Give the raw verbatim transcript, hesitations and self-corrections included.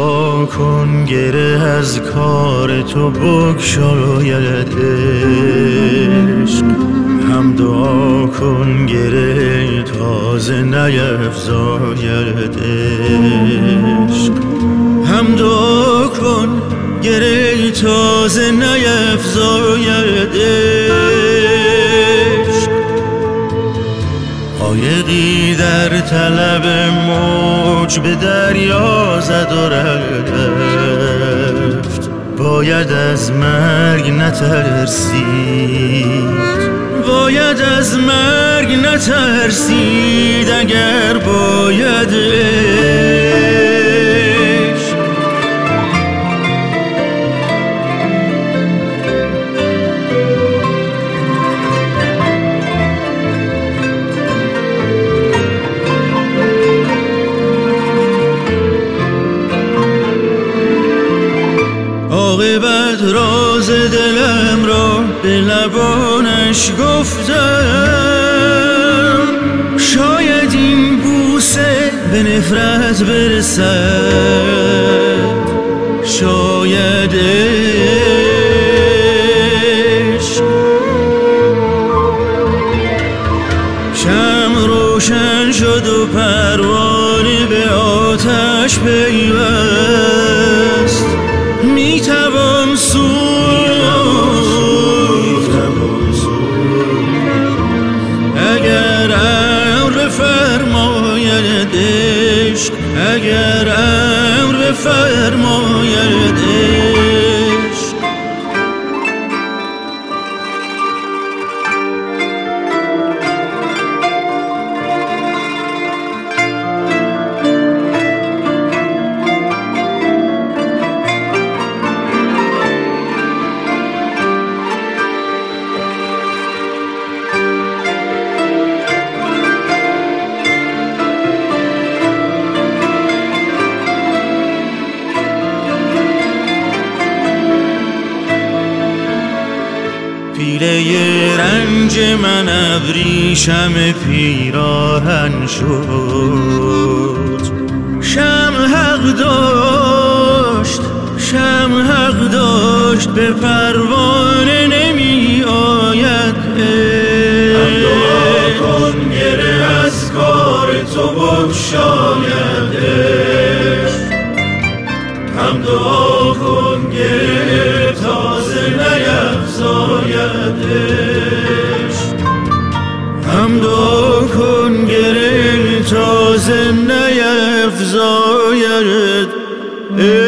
دعا کن گره از کار تو بگشاید عشق. هم دعا کن گره تازه نیفزاید عشق. هم دعا کن گره تازه نیفزاید عشق. عایقی در طلب موج به دریا زد و رفت، باید از مرگ نترسید، باید از مرگ نترسید اگر باید عشق. عاقبت راز دلم را به لبانش گفتم، شاید این بوسه به نفرت برسد، شاید عشق. شمع روشن شد و پروانه به آتش پیوست، می توان سوخت اگر امر فرماید عشق، اگر امر فرماید عشق. پیله رنج من ابریشم پیراهن شد، شمع حق داشت، شمع حق داشت به پروانه نمی آید عشق. هم دعا کن گره از کار تو بگشاید عشق. هم دعا کن گره تازه نیفزاید عشق. هم دعا کن گره تازه نیفزاید عشق.